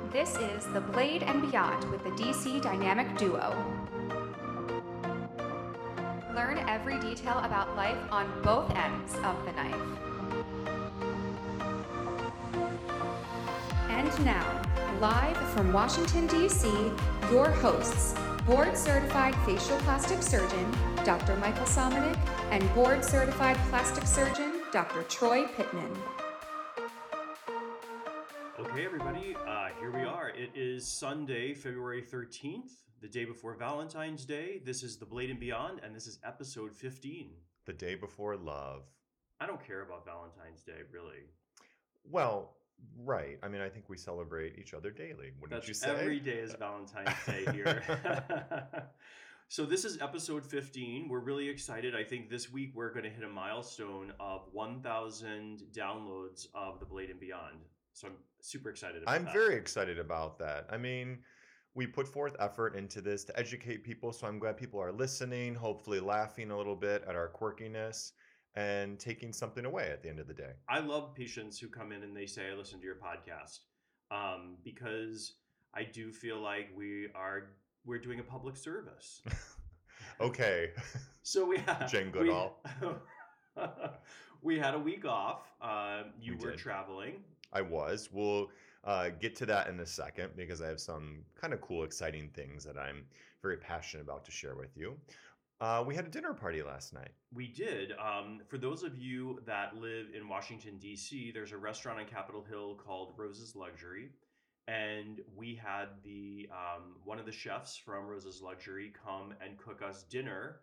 This is The Blade and Beyond with the DC Dynamic Duo. Learn every detail about life on both ends of the knife. And now, live from Washington, D.C., your hosts, board-certified facial plastic surgeon, Dr. Michael Somonik, and board-certified plastic surgeon, Dr. Troy Pittman. Okay, everybody, here we are. It is Sunday, February 13th, the day before Valentine's Day. This is The Blade and Beyond, and this is episode 15. The day before love. I don't care about Valentine's Day, really. Well, right. I mean, I think we celebrate each other daily. Wouldn't you say? Every day is Valentine's Day here. So this is episode 15. We're really excited. I think this week we're going to hit a milestone of 1,000 downloads of The Blade and Beyond. So I'm super excited about that. I'm very excited about that. I mean, we put forth effort into this to educate people, so I'm glad people are listening, hopefully laughing a little bit at our quirkiness and taking something away at the end of the day. I love patients who come in and they say, I listen to your podcast, because I do feel like we're doing a public service. Okay. So we had Jane Goodall. We had a week off. You were did. traveling. I was. We'll get to that in a second because I have some kind of cool, exciting things that I'm very passionate about to share with you. We had a dinner party last night. We did. For those of you that live in Washington, D.C., there's a restaurant on Capitol Hill called Rose's Luxury. And we had one of the chefs from Rose's Luxury come and cook us dinner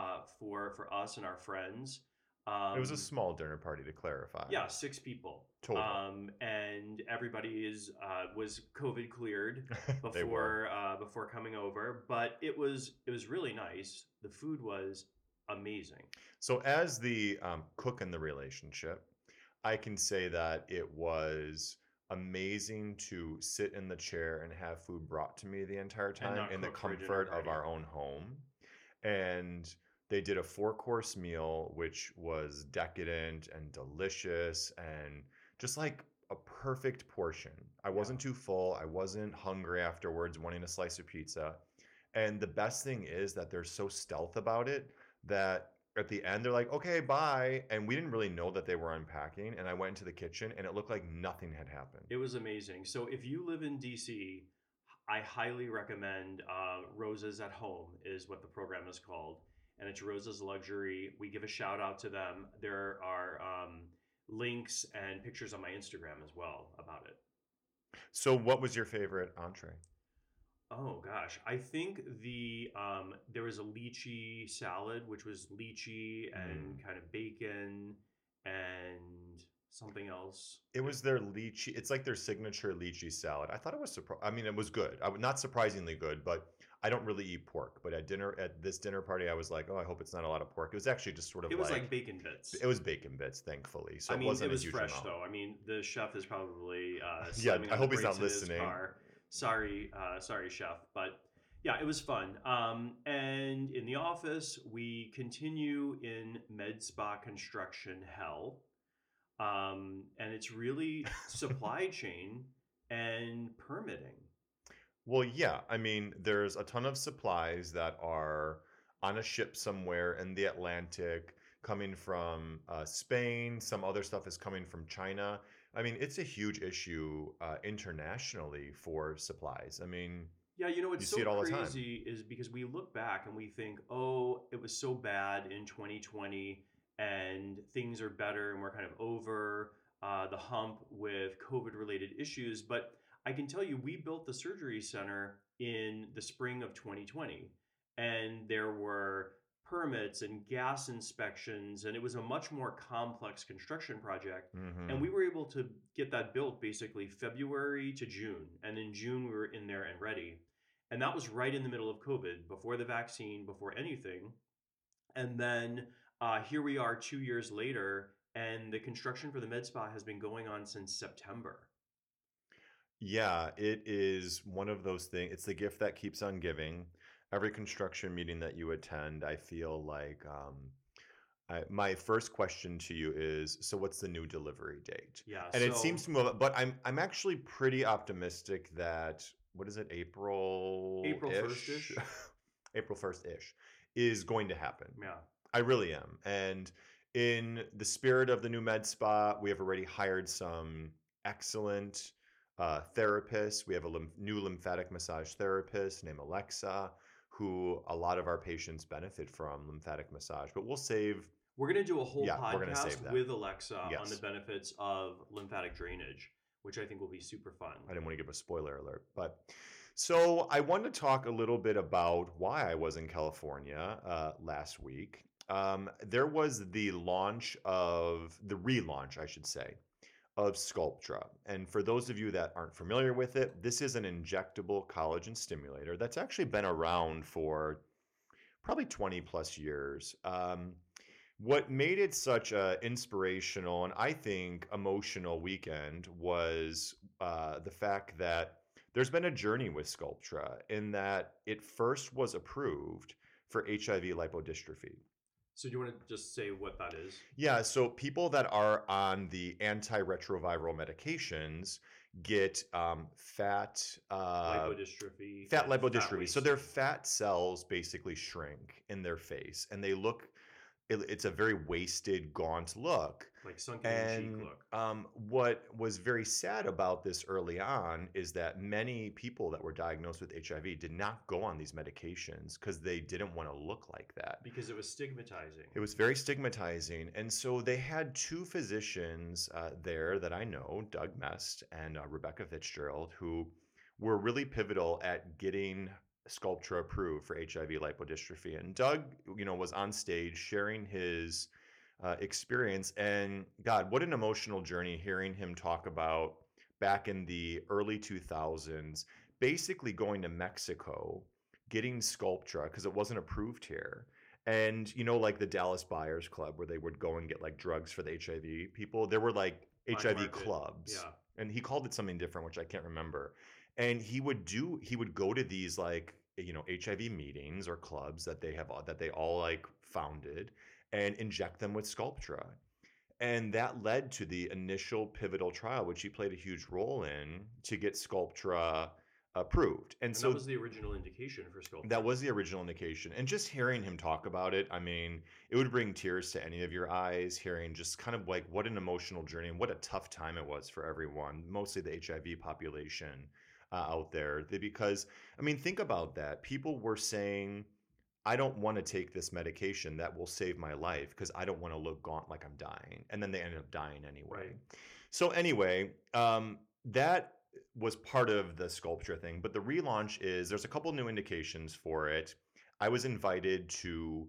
for us and our friends. It was a small dinner party, to clarify. Yeah, 6 people. Total. And everybody was COVID cleared They were. before coming over, but it was really nice. The food was amazing. So as the cook in the relationship, I can say that it was amazing to sit in the chair and have food brought to me the entire time in the comfort of our own home. And they did a 4-course meal, which was decadent and delicious and just like a perfect portion. I wasn't too full. I wasn't hungry afterwards, wanting a slice of pizza. And the best thing is that they're so stealth about it that at the end they're like, okay, bye. And we didn't really know that they were unpacking. And I went into the kitchen and it looked like nothing had happened. It was amazing. So if you live in DC, I highly recommend Roses at Home is what the program is called. And it's Rose's Luxury. We give a shout out to them. There are links and pictures on my Instagram as well about it. So what was your favorite entree? Oh gosh, I think there was a lychee salad, which was lychee and kind of bacon and something else. It was their lychee. It's like their signature lychee salad. I thought it was it was good. Not surprisingly good, but I don't really eat pork. But at this dinner party, I was like, oh, I hope it's not a lot of pork. It was actually just sort of. It was like bacon bits. It was bacon bits, thankfully. So I mean, it wasn't it was a huge fresh amount. though. I mean, the chef is probably yeah. I hope he's brakes not in his listening. car. Sorry, chef. But yeah, it was fun. And in the office, we continue in med spa construction hell. And it's really supply chain and permitting. Well, yeah. I mean, there's a ton of supplies that are on a ship somewhere in the Atlantic coming from Spain. Some other stuff is coming from China. I mean, it's a huge issue internationally for supplies. I mean, yeah, what's see it all the time. crazy is because we look back and we think, oh, it was so bad in 2020 and things are better and we're kind of over the hump with COVID-related issues. But I can tell you, we built the surgery center in the spring of 2020, and there were permits and gas inspections, and it was a much more complex construction project. Mm-hmm. And we were able to get that built basically February to June. And in June, we were in there and ready. And that was right in the middle of COVID, before the vaccine, before anything. And then here we are 2 years later, and the construction for the med spa has been going on since September. Yeah, it is one of those things. It's the gift that keeps on giving. Every construction meeting that you attend, I feel like My first question to you is, so what's the new delivery date? Yeah, And it seems so to move, but I'm actually pretty optimistic that, what is it, April April-ish? 1st-ish. April 1st-ish is going to happen. Yeah. I really am. And in the spirit of the new med spa, we have already hired some excellent therapists. We have a new lymphatic massage therapist named Alexa, who a lot of our patients benefit from lymphatic massage. But we'll save, We're going to do a whole yeah, we're going to podcast save that. with Alexa on the Yes. benefits of lymphatic drainage, which I think will be super fun. I didn't want to give a spoiler alert, but so I want to talk a little bit about why I was in California last week. There was the relaunch, I should say, of Sculptra. And for those of you that aren't familiar with it, this is an injectable collagen stimulator that's actually been around for probably 20 plus years. What made it such an inspirational and I think emotional weekend was the fact that there's been a journey with Sculptra in that it first was approved for HIV lipodystrophy. So do you want to just say what that is? Yeah, so people that are on the antiretroviral medications get fat Lipodystrophy. fat and fat lipodystrophy. So their wasting. fat cells basically shrink in their face, and they look. It's a very wasted, gaunt look. Like sunken in cheek And look. what was very sad about this early on is that many people that were diagnosed with HIV did not go on these medications because they didn't want to look like that. Because it was stigmatizing. It was very stigmatizing. And so they had two physicians there that I know, Doug Mest and Rebecca Fitzgerald, who were really pivotal at getting Sculptra approved for HIV lipodystrophy. And Doug, was on stage sharing his experience. And God, what an emotional journey hearing him talk about back in the early 2000s, basically going to Mexico, getting Sculptra because it wasn't approved here. And like the Dallas Buyers Club where they would go and get like drugs for the HIV people, there were like Black HIV market. clubs. Yeah. And he called it something different, which I can't remember. And he would go to these like HIV meetings or clubs that they all like founded and inject them with Sculptra. And that led to the initial pivotal trial, which he played a huge role in to get Sculptra approved. And so that was the original indication for Sculptra. that was the original indication. And just hearing him talk about it, I mean, it would bring tears to any of your eyes, hearing just kind of like what an emotional journey and what a tough time it was for everyone, mostly the HIV population out there. Because, I mean, think about that. People were saying, I don't want to take this medication that will save my life because I don't want to look gaunt like I'm dying. And then they ended up dying anyway. Right. So anyway, that was part of the Sculptra thing. But the relaunch is there's a couple new indications for it. I was invited to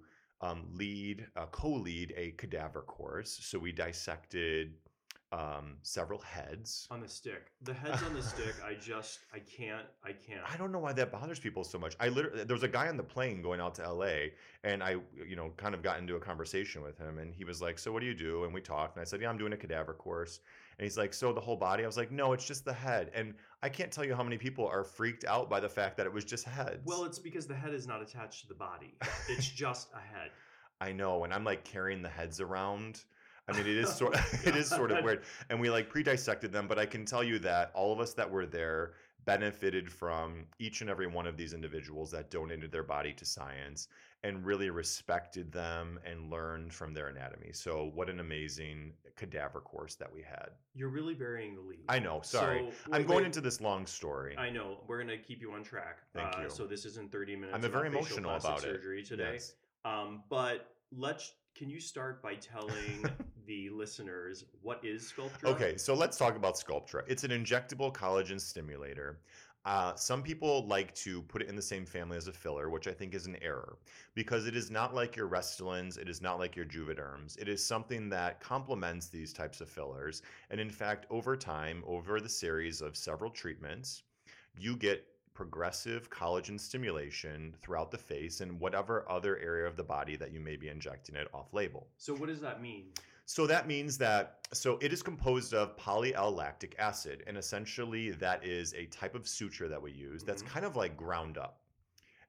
co-lead a cadaver course. So we dissected several heads. On the stick. The heads on the stick, I can't. I don't know why that bothers people so much. There was a guy on the plane going out to LA, and I, kind of got into a conversation with him, and he was like, "So what do you do?" And we talked, and I said, "Yeah, I'm doing a cadaver course." And he's like, "So the whole body?" I was like, "No, it's just the head." And I can't tell you how many people are freaked out by the fact that it was just heads. Well, it's because the head is not attached to the body. It's just a head. I know, and I'm like carrying the heads around. I mean, it is sort of weird. And we like pre-dissected them, but I can tell you that all of us that were there benefited from each and every one of these individuals that donated their body to science and really respected them and learned from their anatomy. So what an amazing cadaver course that we had. You're really burying the lead. I know, sorry. So, I'm going into this long story. I know. We're going to keep you on track. Thank you. So this isn't 30 minutes I'm very about facial emotional plastic about it. surgery today. Yes. But can you start by telling the listeners what is Sculptra? Okay, so let's talk about Sculptra. It's an injectable collagen stimulator. Some people like to put it in the same family as a filler, which I think is an error because it is not like your Restylans, it is not like your Juvederms. It is something that complements these types of fillers. And in fact, over time, over the series of several treatments, you get progressive collagen stimulation throughout the face and whatever other area of the body that you may be injecting it off label. So what does that mean? So that means that, it is composed of poly-L-lactic acid, and essentially that is a type of suture that we use that's kind of like ground up.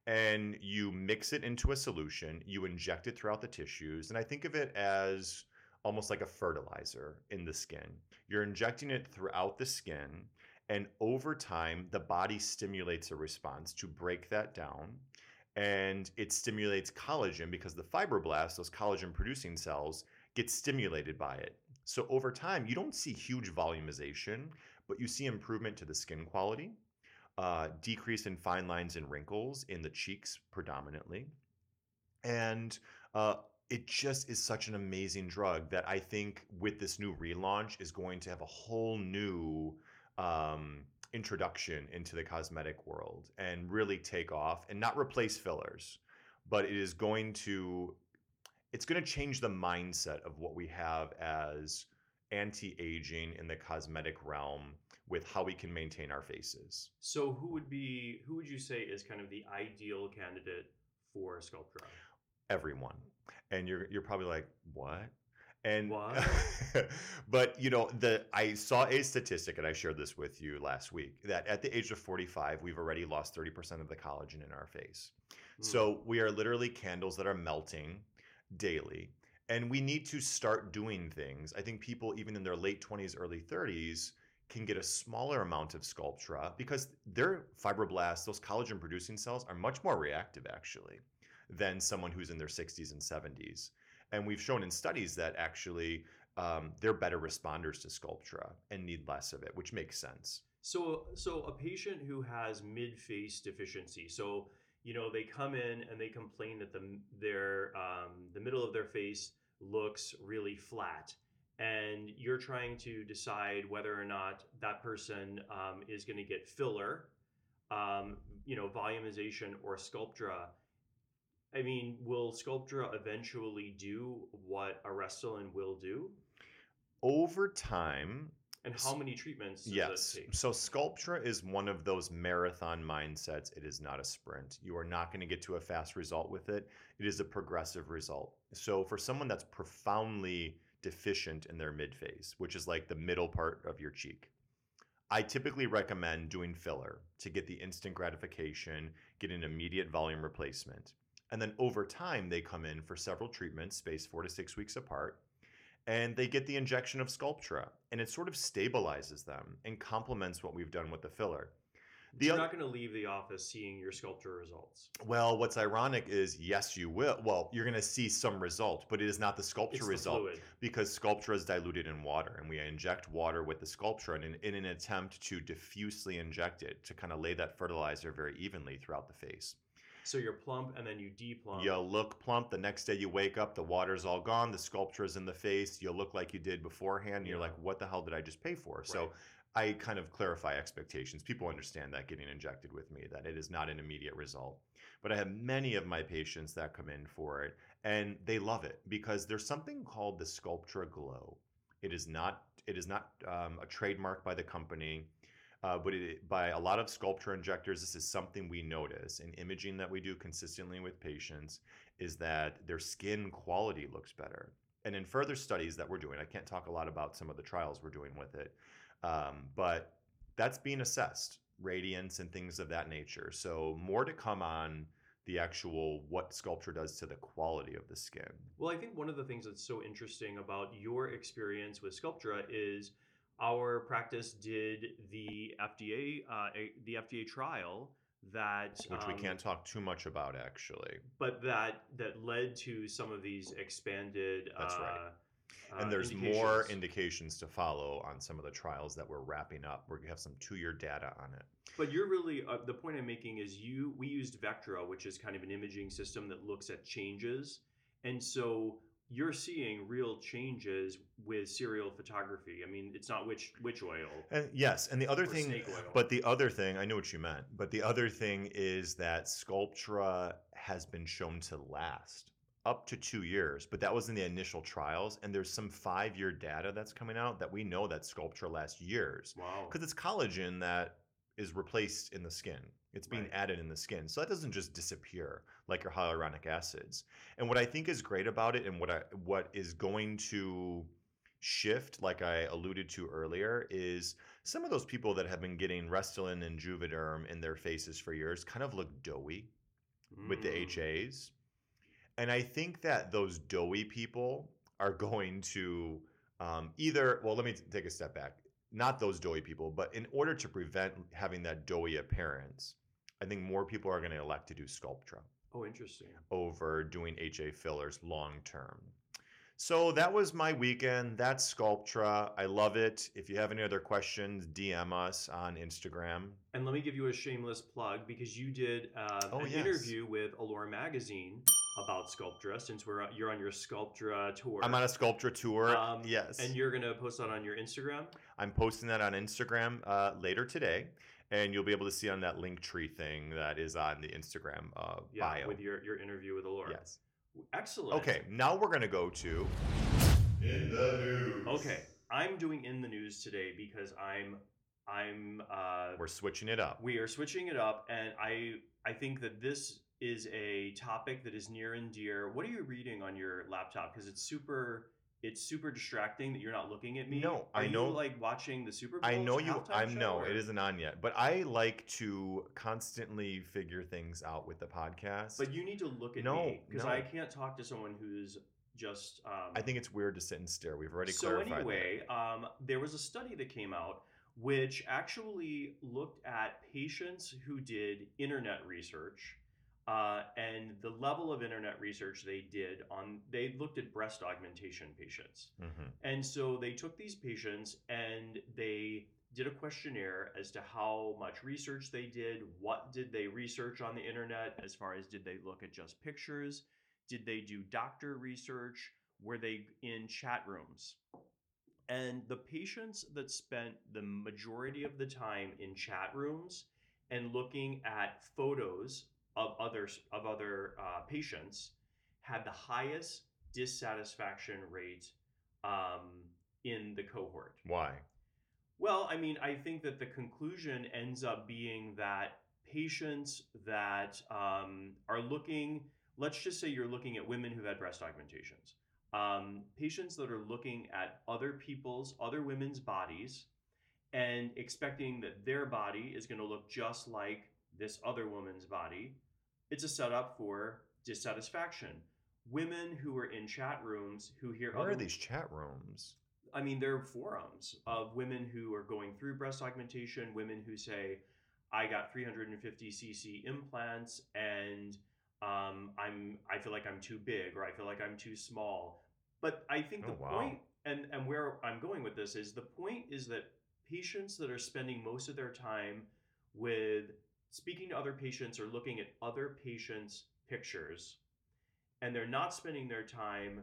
and you mix it into a solution, you inject it throughout the tissues, and I think of it as almost like a fertilizer in the skin. You're injecting it throughout the skin, and over time, the body stimulates a response to break that down, and it stimulates collagen because the fibroblasts, those collagen producing cells, get stimulated by it. So over time, you don't see huge volumization, but you see improvement to the skin quality, decrease in fine lines and wrinkles in the cheeks predominantly. And it just is such an amazing drug that I think with this new relaunch is going to have a whole new introduction into the cosmetic world and really take off and not replace fillers, but it's going to change the mindset of what we have as anti-aging in the cosmetic realm with how we can maintain our faces. So who would you say is kind of the ideal candidate for Sculptra? Everyone. And you're probably like, what? And what? But I saw a statistic, and I shared this with you last week, that at the age of 45, we've already lost 30% of the collagen in our face. So we are literally candles that are melting daily. And we need to start doing things. I think people, even in their late 20s, early 30s, can get a smaller amount of Sculptra because their fibroblasts, those collagen producing cells, are much more reactive actually than someone who's in their 60s and 70s. And we've shown in studies that actually they're better responders to Sculptra and need less of it, which makes sense. So a patient who has mid-face deficiency, so they come in and they complain that the middle of their face looks really flat, and you're trying to decide whether or not that person is going to get filler, volumization, or Sculptra. I mean, will Sculptra eventually do what Restylane will do? Over time. And how many treatments does that take? So Sculptra is one of those marathon mindsets. It is not a sprint. You are not going to get to a fast result with it. It is a progressive result. So for someone that's profoundly deficient in their midface, which is like the middle part of your cheek, I typically recommend doing filler to get the instant gratification, get an immediate volume replacement. And then over time, they come in for several treatments spaced 4 to 6 weeks apart, and they get the injection of Sculptra, and it sort of stabilizes them and complements what we've done with the filler. You're not going to leave the office seeing your Sculptra results. Well, what's ironic is, yes, you will. Well, you're going to see some result, but it is not the Sculptra result because Sculptra is diluted in water, and we inject water with the Sculptra in an attempt to diffusely inject it to kind of lay that fertilizer very evenly throughout the face. So you're plump and then you deplump. You look plump. The next day you wake up, the water's all gone. The Sculptra's in the face. You look like you did beforehand. And you're like, what the hell did I just pay for? Right. So I kind of clarify expectations. People understand that getting injected with me, that it is not an immediate result. But I have many of my patients that come in for it, and they love it because there's something called the Sculptra Glow. It is not a trademark by the company. But by a lot of Sculptra injectors, this is something we notice in imaging that we do consistently with patients, is that their skin quality looks better. And in further studies that we're doing, I can't talk a lot about some of the trials we're doing with it, but that's being assessed, radiance and things of that nature. So more to come on the actual what Sculptra does to the quality of the skin. Well, I think one of the things that's so interesting about your experience with Sculptra is our practice did the FDA trial which we can't talk too much about actually, but that led to some of these expanded. That's right. And there's more indications to follow on some of the trials that we're wrapping up. We have some 2-year data on it. But you're really the point I'm making is we used Vectra, which is kind of an imaging system that looks at changes, and so you're seeing real changes with serial photography. I mean, it's not witch oil. And yes, and the other thing, snake oil. But the other thing, I know what you meant, but the other thing is that Sculptra has been shown to last up to 2 years, but that was in the initial trials, and there's some 5-year data that's coming out that we know that Sculptra lasts years. Wow. Because it's collagen that is replaced in the skin. It's being added in the skin. So that doesn't just disappear like your hyaluronic acids. And what I think is great about it, and what is going to shift, like I alluded to earlier, is some of those people that have been getting Restylane and Juvederm in their faces for years kind of look doughy. with the HAs. And I think that those doughy people are going to let me take a step back. Not those doughy people, but in order to prevent having that doughy appearance, I think more people are going to elect to do Sculptra. Oh, interesting. Over doing HA fillers long term. So that was my weekend. That's Sculptra. I love it. If you have any other questions, DM us on Instagram. And let me give you a shameless plug because you did an interview with Allure Magazine about Sculptra since you're on your Sculptra tour. I'm on a Sculptra tour, yes. And you're going to post that on your Instagram? I'm posting that on Instagram later today. And you'll be able to see on that Linktree thing that is on the Instagram bio. With your interview with Allure. Yes. Excellent. Okay, now we're going to go to In the News. Okay, I'm doing In the News today because we're switching it up. We are switching it up, and I think that this is a topic that is near and dear. What are you reading on your laptop? Because it's super distracting that you're not looking at me. No, I know. You like watching the Super Bowl? I know you. No, it isn't on yet. But I like to constantly figure things out with the podcast. But you need to look at me because I can't talk to someone who's just. I think it's weird to sit and stare. We've already clarified. So anyway, there was a study that came out which actually looked at patients who did internet research. And the level of internet research they looked at breast augmentation patients. Mm-hmm. And so they took these patients and they did a questionnaire as to how much research they did, what did they research on the internet, as far as did they look at just pictures, did they do doctor research, were they in chat rooms? And the patients that spent the majority of the time in chat rooms and looking at photos of other patients had the highest dissatisfaction rate in the cohort. Why? Well, I mean, I think that the conclusion ends up being that patients that are looking, let's just say you're looking at women who've had breast augmentations. Patients that are looking at other women's bodies and expecting that their body is going to look just like this other woman's body, it's a setup for dissatisfaction. Women who are in chat rooms who hear Where are these chat rooms? I mean, they're forums of women who are going through breast augmentation, women who say, I got 350 cc implants and I feel like I'm too big or I feel like I'm too small. But I think point and where I'm going with this is the point is that patients that are spending most of their time with speaking to other patients or looking at other patients' pictures, and they're not spending their time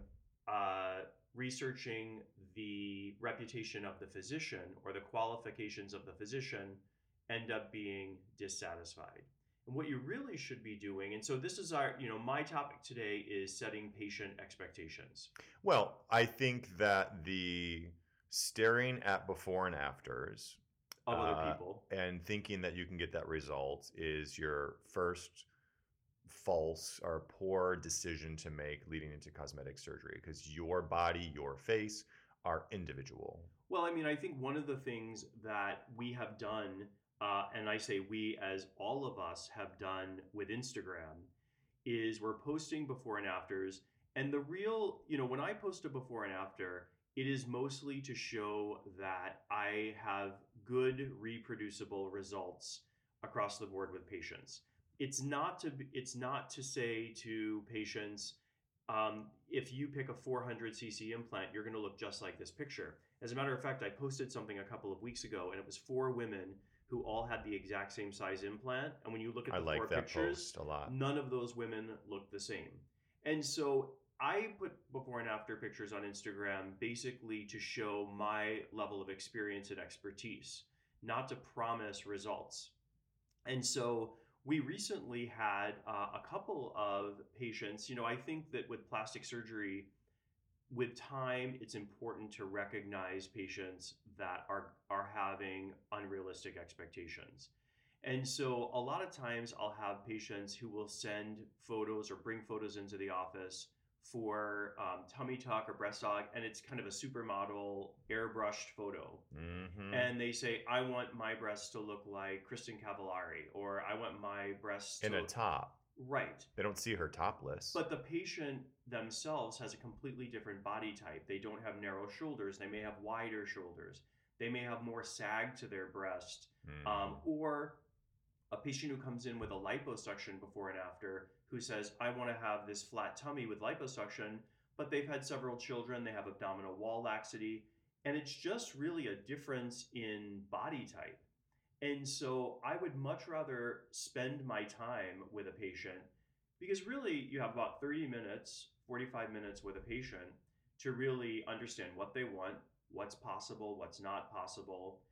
researching the reputation of the physician or the qualifications of the physician, end up being dissatisfied. And what you really should be doing, and so this is my topic today is setting patient expectations. Well, I think that the staring at before and afters of other people and thinking that you can get that result is your first false or poor decision to make leading into cosmetic surgery, because your body, your face are individual. Well, I mean, I think one of the things that we have done, and I say we as all of us have done with Instagram, is we're posting before and afters. And the real, when I post a before and after, it is mostly to show that I have good reproducible results across the board with patients. It's not to say to patients, if you pick a 400 cc implant, you're going to look just like this picture. As a matter of fact, I posted something a couple of weeks ago, and it was 4 women who all had the exact same size implant. And when you look at the 4 pictures, post a lot. None of those women look the same. And so I put before and after pictures on Instagram basically to show my level of experience and expertise, not to promise results. And so we recently had a couple of patients. I think that with plastic surgery, with time, it's important to recognize patients that are having unrealistic expectations. And so a lot of times I'll have patients who will send photos or bring photos into the office for tummy tuck or breast aug, and it's kind of a supermodel airbrushed photo. Mm-hmm. And they say, I want my breasts to look like Kristen Cavallari, or I want my breasts in a top. Right. They don't see her topless. But the patient themselves has a completely different body type. They don't have narrow shoulders. They may have wider shoulders. They may have more sag to their breast. Or a patient who comes in with a liposuction before and after who says, I want to have this flat tummy with liposuction, but they've had several children, they have abdominal wall laxity, and it's just really a difference in body type. And so I would much rather spend my time with a patient because really you have about 30 minutes, 45 minutes with a patient to really understand what they want, what's possible, what's not possible.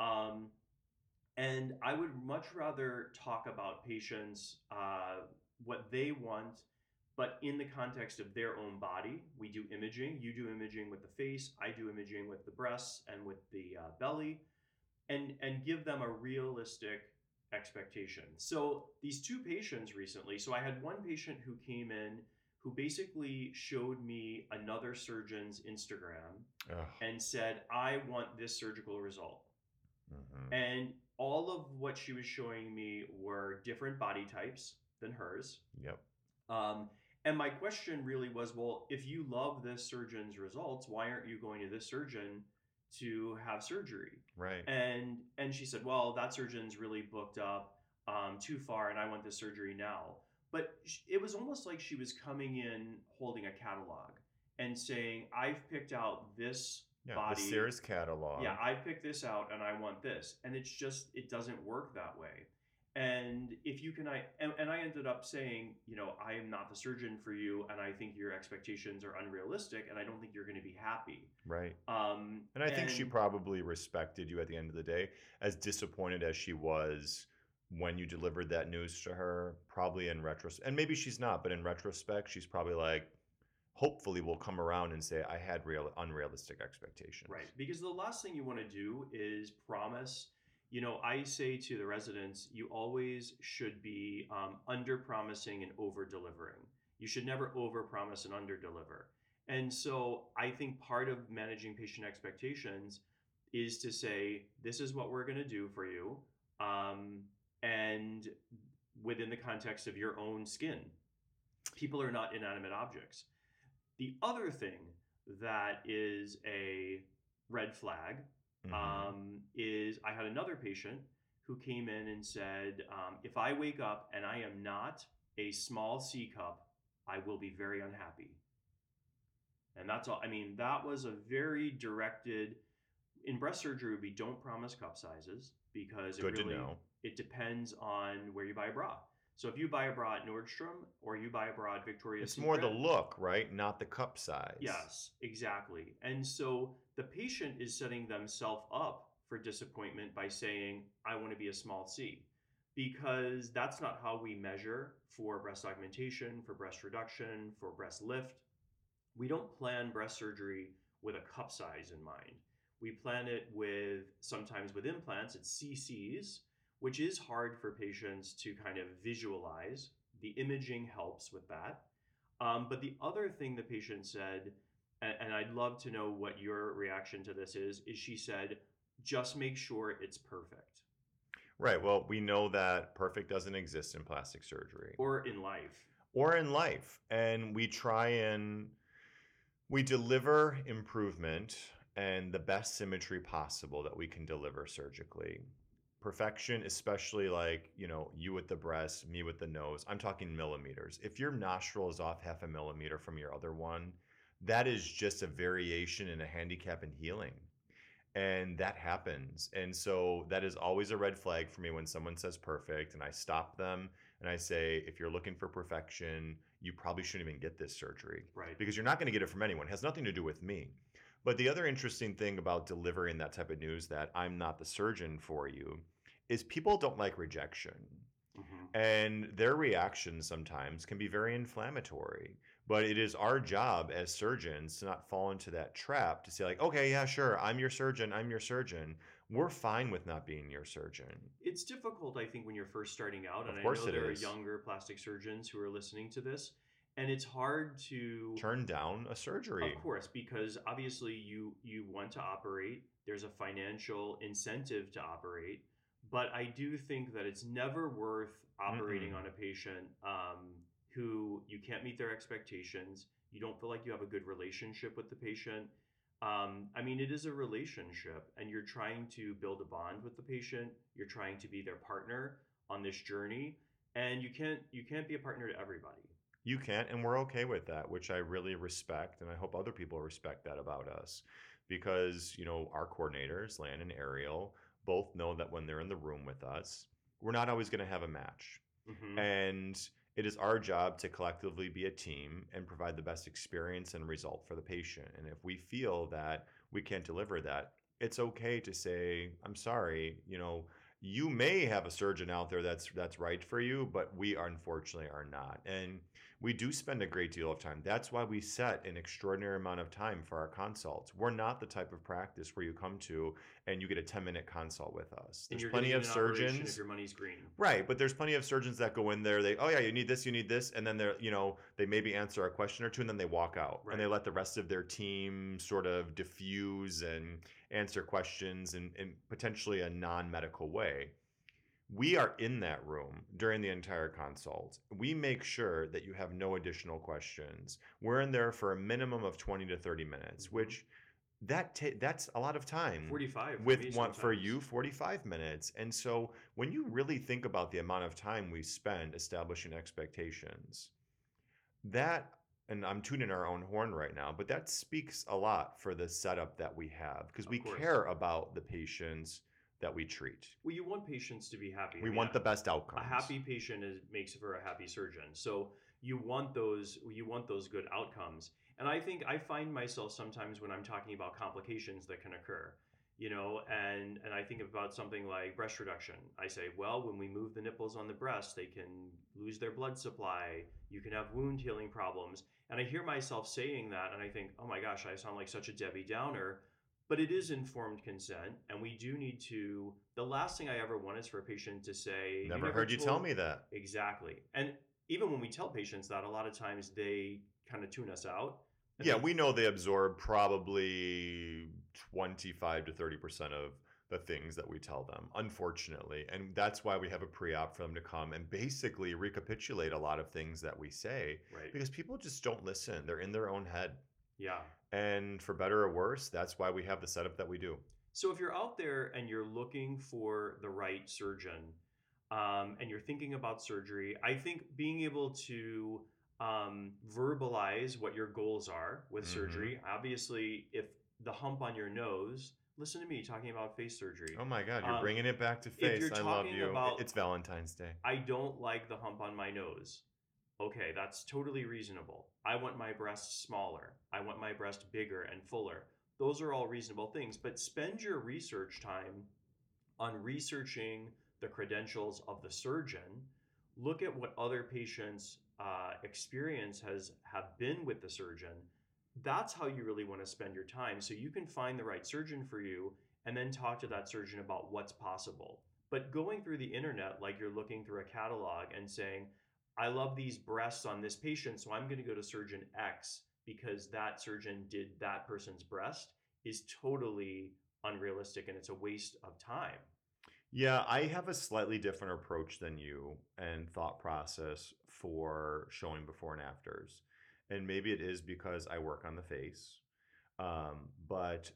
And I would much rather talk about patients, what they want, but in the context of their own body. We do imaging. You do imaging with the face. I do imaging with the breasts and with the belly, and give them a realistic expectation. So these two patients recently, so I had one patient who came in who basically showed me another surgeon's Instagram and said, I want this surgical result. And all of what she was showing me were different body types than hers. Yep. And my question really was, well, if you love this surgeon's results, why aren't you going to this surgeon to have surgery? Right. And she said, well, that surgeon's really booked up too far, and I want this surgery now. But it was almost like she was coming in holding a catalog and saying, I've picked out this body. The Sears catalog. Yeah, I picked this out and I want this. And it's just, it doesn't work that way. And if you can, I ended up saying, I am not the surgeon for you, and I think your expectations are unrealistic, and I don't think you're going to be happy. Right. And I think she probably respected you at the end of the day, as disappointed as she was when you delivered that news to her, probably in retrospect. And maybe she's not, but in retrospect, she's probably like, hopefully we'll come around and say, I had unrealistic expectations. Right. Because the last thing you want to do is promise. I say to the residents, you always should be under-promising and over-delivering. You should never over-promise and under-deliver. And so I think part of managing patient expectations is to say, this is what we're going to do for you, and within the context of your own skin. People are not inanimate objects. The other thing that is a red flag is I had another patient who came in and said, if I wake up and I am not a small C cup, I will be very unhappy. And that's all. I mean, that was a very directed, in breast surgery, we don't promise cup sizes because it depends on where you buy a bra. So if you buy a bra at Nordstrom or you buy a bra at Victoria's Secret, it's more the look, right? Not the cup size. Yes, exactly. And so the patient is setting themselves up for disappointment by saying, I want to be a small C, because that's not how we measure for breast augmentation, for breast reduction, for breast lift. We don't plan breast surgery with a cup size in mind. We plan it sometimes with implants, it's CCs, which is hard for patients to kind of visualize. The imaging helps with that. But the other thing the patient said, and I'd love to know what your reaction to this is she said, just make sure it's perfect. Right. Well, we know that perfect doesn't exist in plastic surgery. Or in life. And we deliver improvement and the best symmetry possible that we can deliver surgically. Perfection, especially like, you with the breast, me with the nose, I'm talking millimeters. If your nostril is off 0.5 millimeter from your other one, that is just a variation and a handicap in healing. And that happens. And so that is always a red flag for me when someone says perfect, and I stop them and I say, if you're looking for perfection, you probably shouldn't even get this surgery. Right. Because you're not going to get it from anyone. It has nothing to do with me. But the other interesting thing about delivering that type of news, that I'm not the surgeon for you, is people don't like rejection. And their reactions sometimes can be very inflammatory. But it is our job as surgeons to not fall into that trap to say like, okay, yeah, sure, I'm your surgeon. We're fine with not being your surgeon. It's difficult, I think, when you're first starting out. And of course I know there is. Are younger plastic surgeons who are listening to this. And it's hard to turn down a surgery. Of course, because obviously you want to operate. There's a financial incentive to operate. But I do think that it's never worth operating Mm-mm. on a patient who you can't meet their expectations. You don't feel like you have a good relationship with the patient. I mean, it is a relationship, and you're trying to build a bond with the patient. You're trying to be their partner on this journey, and you can't be a partner to everybody. You can't, and we're okay with that, which I really respect, and I hope other people respect that about us, because our coordinators, Lan and Ariel, both know that when they're in the room with us, we're not always going to have a match, Hmm. and it is our job to collectively be a team and provide the best experience and result for the patient. And if we feel that we can't deliver that, it's okay to say, I'm sorry, you may have a surgeon out there that's right for you, but we unfortunately are not. And we do spend a great deal of time. That's why we set an extraordinary amount of time for our consults. We're not the type of practice where you come to and you get a 10-minute consult with us. And There's you're plenty getting in of an operation if surgeons. your money's green. Right, but there's plenty of surgeons that go in there. Oh yeah, you need this, and then they maybe answer a question or two, and then they walk out, and they Right. let the rest of their team sort of diffuse and answer questions in potentially a non-medical way. We are in that room during the entire consult. We make sure that you have no additional questions. We're in there for a minimum of 20 to 30 minutes, Hmm. which that's a lot of time 45 for with me one for sometimes. you 45 minutes. And so when you really think about the amount of time we spend establishing expectations, that, and I'm tuning our own horn right now, but that speaks a lot for the setup that we have, because Of we course. care about the patients that we treat. Well, you want patients to be happy. I We mean, want the best a outcomes. happy patient makes for a happy surgeon. So you want those good outcomes. And I find myself sometimes when I'm talking about complications that can occur, and I think about something like breast reduction. I say, well, when we move the nipples on the breast, they can lose their blood supply. You can have wound healing problems. And I hear myself saying that, and I think, oh my gosh, I sound like such a Debbie Downer. But it is informed consent, and we do need to. The last thing I ever want is for a patient to say, "You Never never heard you tell told." me that. Exactly. And even when we tell patients that, a lot of times they kind of tune us out, and Yeah, they we know they absorb probably 25 to 30% of the things that we tell them, unfortunately. And that's why we have a pre-op for them to come and basically recapitulate a lot of things that we say, right, because people just don't listen. They're in their own head. yeah. And for better or worse, that's why we have the setup that we do. So if you're out there and you're looking for the right surgeon, and you're thinking about surgery, I think being able to verbalize what your goals are with Hmm. surgery. Obviously, if the hump on your nose, listen to me talking about face surgery. Oh my God, you're Um, bringing it back to if you're face. I love talking you. about, It's Valentine's Day. I don't like the hump on my nose. Okay, that's totally reasonable. I want my breast smaller. I want my breast bigger and fuller. Those are all reasonable things, but spend your research time on researching the credentials of the surgeon. Look at what other patients' experience have been with the surgeon. That's how you really want to spend your time, so you can find the right surgeon for you, and then talk to that surgeon about what's possible. But going through the internet like you're looking through a catalog and saying, I love these breasts on this patient, so I'm going to go to surgeon X because that surgeon did that person's breast, is totally unrealistic, and it's a waste of time. Yeah, I have a slightly different approach than you and thought process for showing before and afters. And maybe it is because I work on the face. But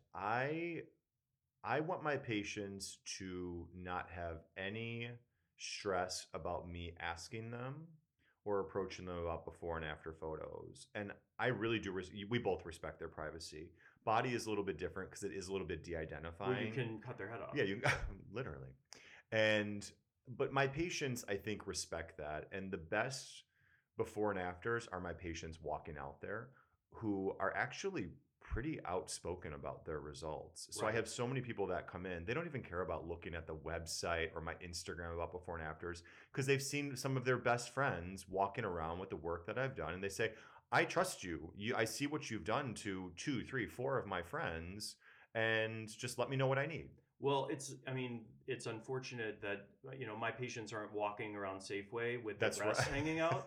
I want my patients to not have any stress about me asking them or approaching them about before and after photos. And I really do. We both respect their privacy. Body is a little bit different because it is a little bit Well, you de-identifying. can cut their head off. Yeah, you literally. And but my patients, I think, respect that. And the best before and afters are my patients walking out there who are actually pretty outspoken about their results. So I Right. have so many people that come in, they don't even care about looking at the website or my Instagram about before and afters, because they've seen some of their best friends walking around with the work that I've done, and they say, I trust you. I see what you've done to 2, 3, 4 of my friends, and just let me know what I need. Well, it's unfortunate that, my patients aren't walking around Safeway with their That's breasts right. hanging out.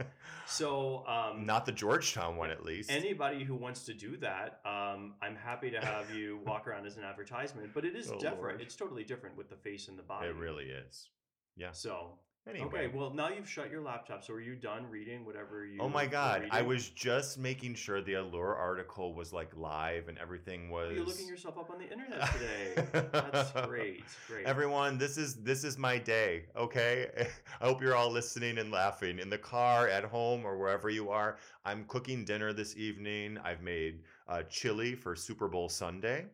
So, Not the Georgetown one, at least. anybody who wants to do that, I'm happy to have you walk around as an advertisement, but it is Oh, different. Lord. It's totally different with the face and the body. It really is. Yeah. So, Anyway. okay, well, now you've shut your laptop. So are you done reading whatever you Oh my were God. I reading? was just making sure the Allure article was like live and everything Oh, was. you're looking yourself up on the internet today. That's great. Great. Everyone, this is my day, okay? I hope you're all listening and laughing in the car, at home, or wherever you are. I'm cooking dinner this evening. I've made chili for Super Bowl Sunday.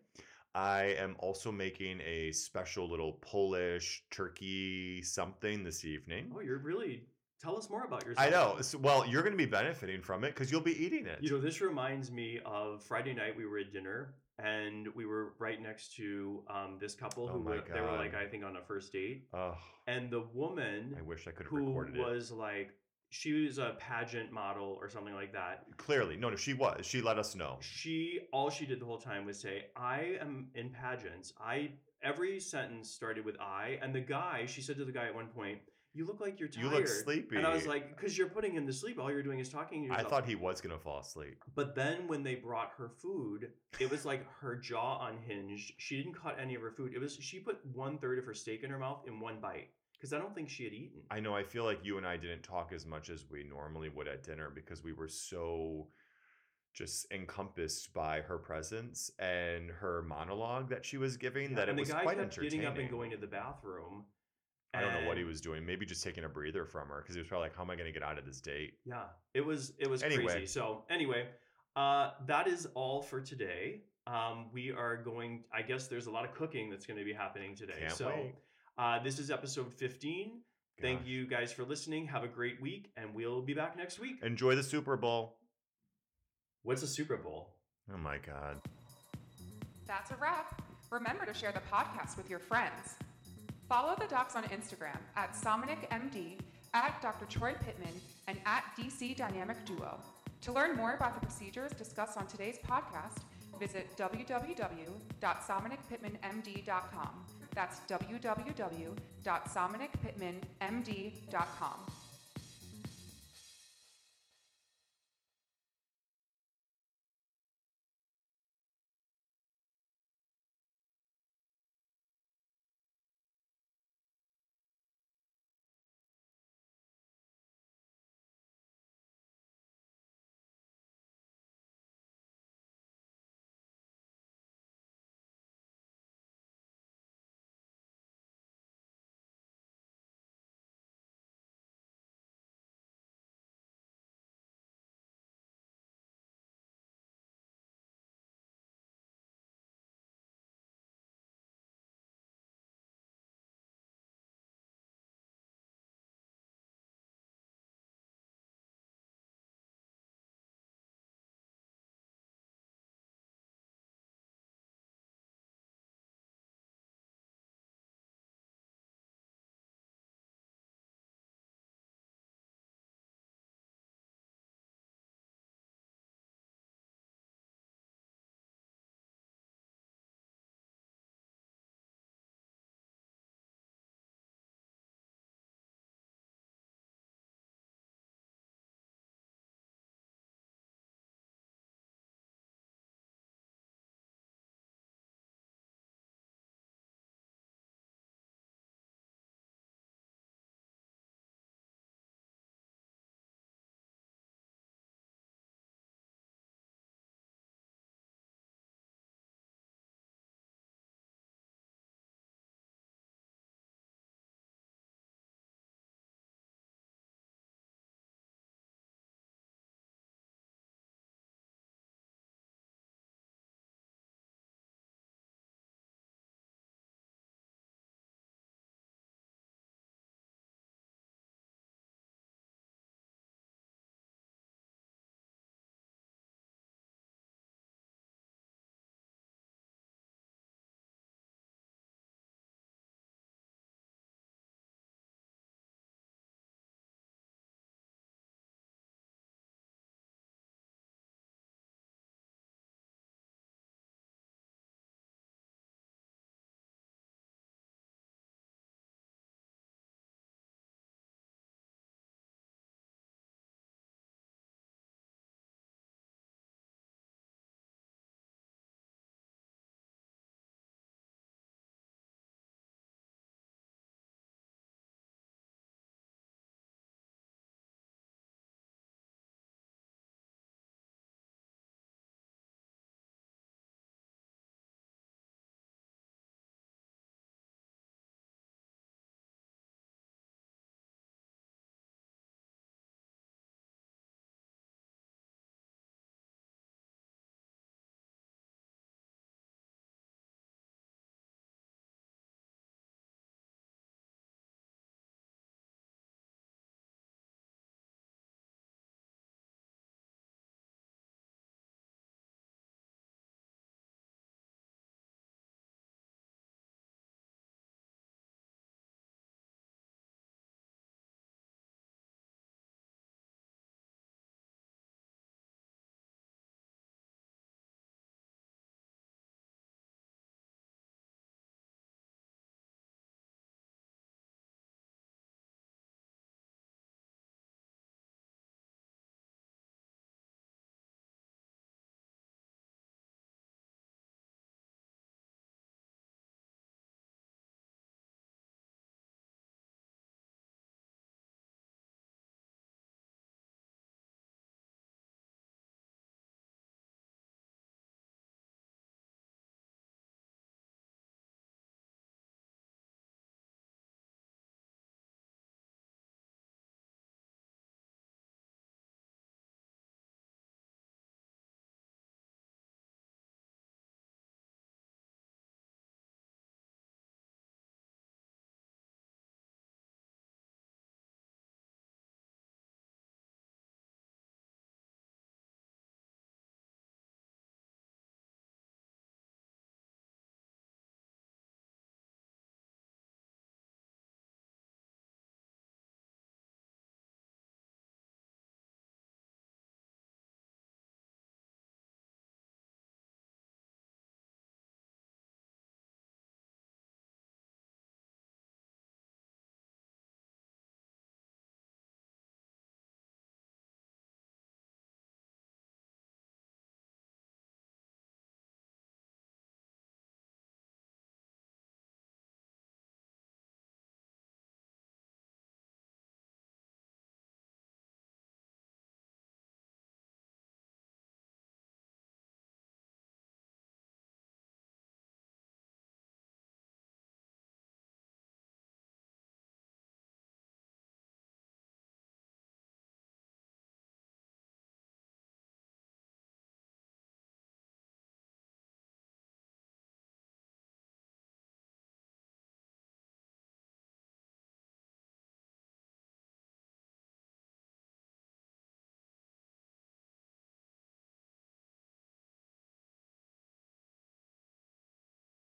I am also making a special little Polish turkey something this evening. Oh, tell us more about yourself. I know. Well, you're going to be benefiting from it because you'll be eating it. This reminds me of Friday night. We were at dinner and we were right next to this couple Oh who my they were like, God. I think on a first date. Oh, And the woman I wish I could have who recorded it. was like, she was a pageant model or something like that. Clearly. No, she was. She let us know. All she did the whole time was say, I am in pageants. Every sentence started with I. And she said to the guy at one point, you look like you're tired. You look sleepy. And I was like, because you're putting him to sleep. All you're doing is talking to yourself. I thought he was going to fall asleep. But then when they brought her food, it was like her jaw unhinged. She didn't cut any of her food. She put 1/3 of her steak in her mouth in one bite. Because I don't think she had eaten. I know. I feel like you and I didn't talk as much as we normally would at dinner because we were so just encompassed by her presence and her monologue that she was giving that it was quite And the guy kept entertaining. getting up and going to the bathroom. I don't know what he was doing. Maybe just taking a breather from her because he was probably like, "How am I going to get out of this date?" Yeah, it was Anyway. crazy. So anyway, that is all for today. We are going. I guess there's a lot of cooking that's going to be happening today. Can't so wait. this is episode 15. Thank Gosh. you guys for listening. Have a great week, and we'll be back next week. Enjoy the Super Bowl. What's a Super Bowl? Oh my God. That's a wrap. Remember to share the podcast with your friends. Follow the docs on Instagram at SomanicMD, at Dr. Troy Pittman, and at DC Dynamic Duo. To learn more about the procedures discussed on today's podcast, visit www.somanicpittmanmd.com. That's www.somanicpittmanmd.com.